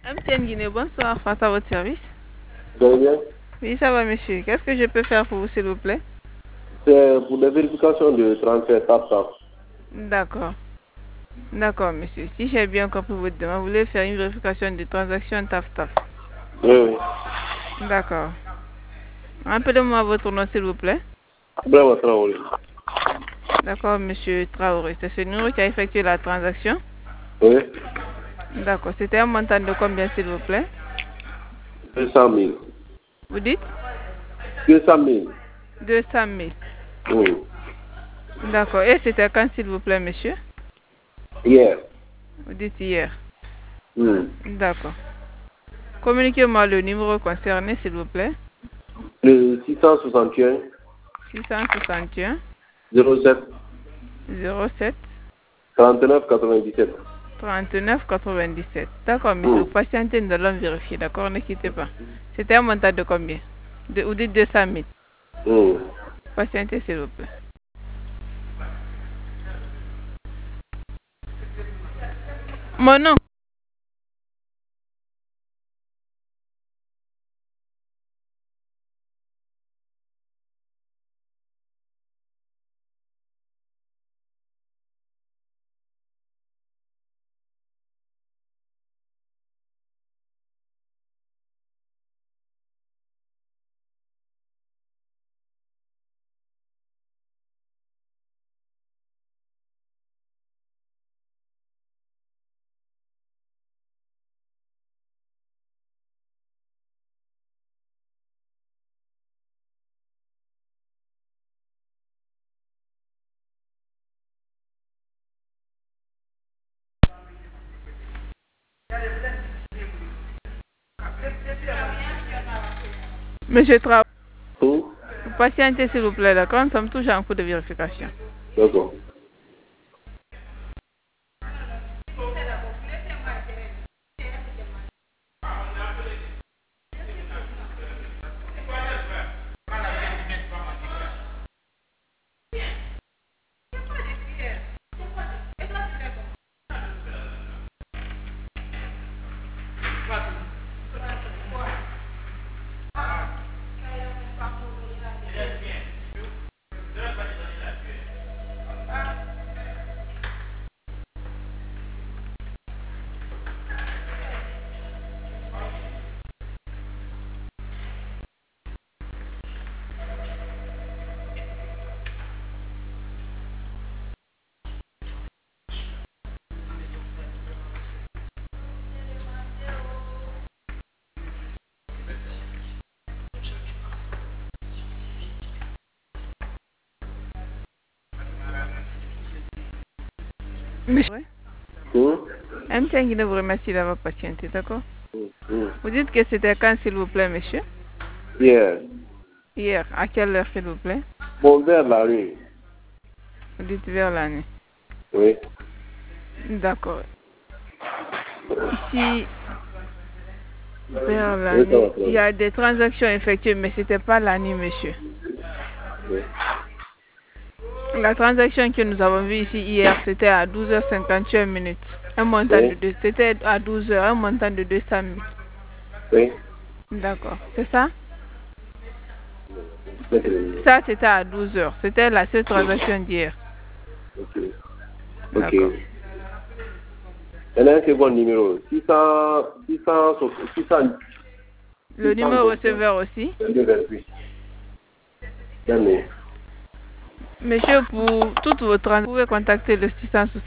MTN Guinée, bonsoir, face à votre service. Vous allez bien? Oui, ça va, monsieur. Qu'est-ce que je peux faire pour vous, s'il vous plaît? C'est pour la vérification de transfert TAP-TAP. D'accord. D'accord, monsieur. Si j'ai bien compris votre demande, vous voulez faire une vérification de transaction TAF-TAF. Oui. D'accord. Rappelez-moi votre nom, s'il vous plaît. Bravo, Traoré. D'accord, monsieur Traoré. C'est ce numéro qui a effectué la transaction? Oui. D'accord. C'était un montant de combien, s'il vous plaît? 200 000. Vous dites? 200 000. 200 000. Oui. D'accord. Et c'était quand, s'il vous plaît, monsieur? Hier. Vous dites hier. Oui. D'accord. Communiquez-moi le numéro concerné, s'il vous plaît. Le 661 661 07 07 39 97. 39 97. D'accord, monsieur. Vous patientez, nous allons vérifier. D'accord, ne quittez pas. C'était un montant de combien? Vous dites 200 000. Patientez, s'il vous plaît. Mon nom. Monsieur Traoré. Vous patientez, s'il vous plaît. D'accord, nous sommes toujours en cours de vérification. D'accord. Monsieur. MTN Guinée vous remercie d'avoir patienté. D'accord? Vous dites que c'était quand, s'il vous plaît, monsieur? Hier. Hier. À quelle heure, s'il vous plaît? Bon, vers la nuit. Vous dites vers la nuit. Oui. D'accord. Ici, vers la Oui, ça nuit, va, ça il y a des transactions effectuées, mais ce n'était pas la nuit, monsieur. Oui. La transaction que nous avons vue ici hier, c'était à 12h51 minutes. Un montant de deux. C'était à 12h, un montant de 200 000. Oui. D'accord. C'est ça? Ok. Ça, c'était à 12h. C'était la seule transaction d'hier. Ok. D'accord. Il y a un second numéro. 600. Le numéro receveur aussi? 22 28. Monsieur, pour toutes vos transactions, vous pouvez contacter le 660.